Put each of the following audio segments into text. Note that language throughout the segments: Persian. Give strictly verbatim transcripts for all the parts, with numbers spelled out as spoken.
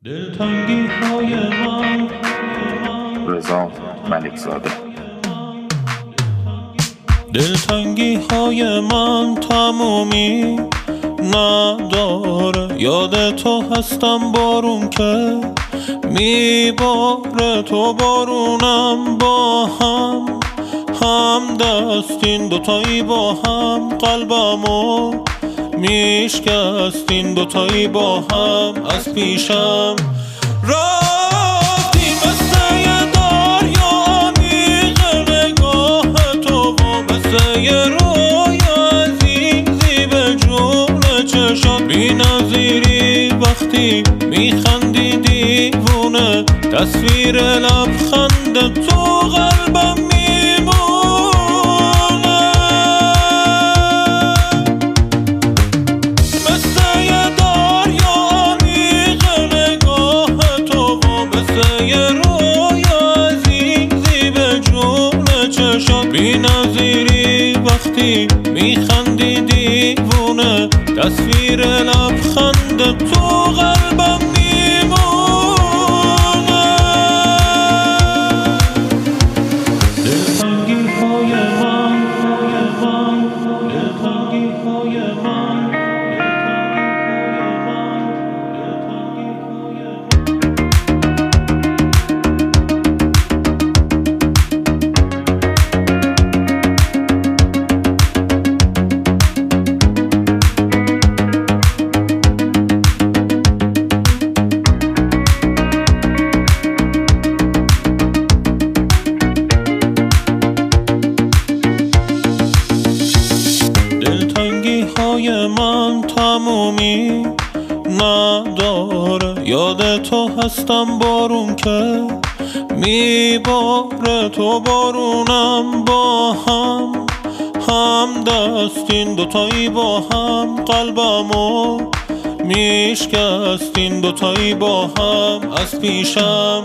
دلتنگی های من رضا ملکزاده. دلتنگی های من تمومی نداره، یاد تو هستم بارون که میباره، تو بارونم با هم هم دستین دوتایی با هم، قلبمو میشکستین دوتایی با هم. از پیشم رفتی مثل یه دریا عمیق، نگاه تو و مثل یه رویا عزیزی به جون چشات بی نظیری. وقتی میخندی دیوونه، تصویر لبخند تو قلبم بی نظیری. وقتی میخندی دیوونه، تصویر لبخند تو قلبم میمونه. دلتنگی های من، دلتنگی های من، های من تمومی نداره، یاد تو هستم بارون که میباره، تو بارونم با هم هم دستین دوتایی با هم، قلبمو میشکستین دوتایی با هم. از پیشم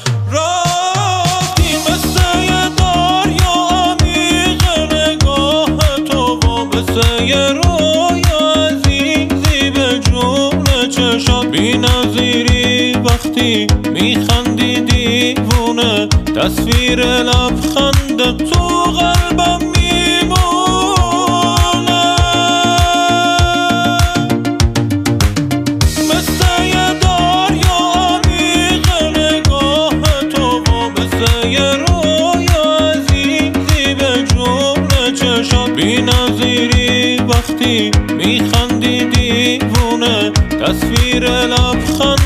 رفتی مثل یه دریا عمیق، نگاه تو و مثل یه بی نظیری. وقتی میخندی دیوونه، تصویر لبخند تو قلبم میمونه. مثل یه دریا عمیق، نگاه تو و مثل یه رویا عزیزی به جون چشات بی نظیری. وقتی میخندی دیوونه، تصویر لبخند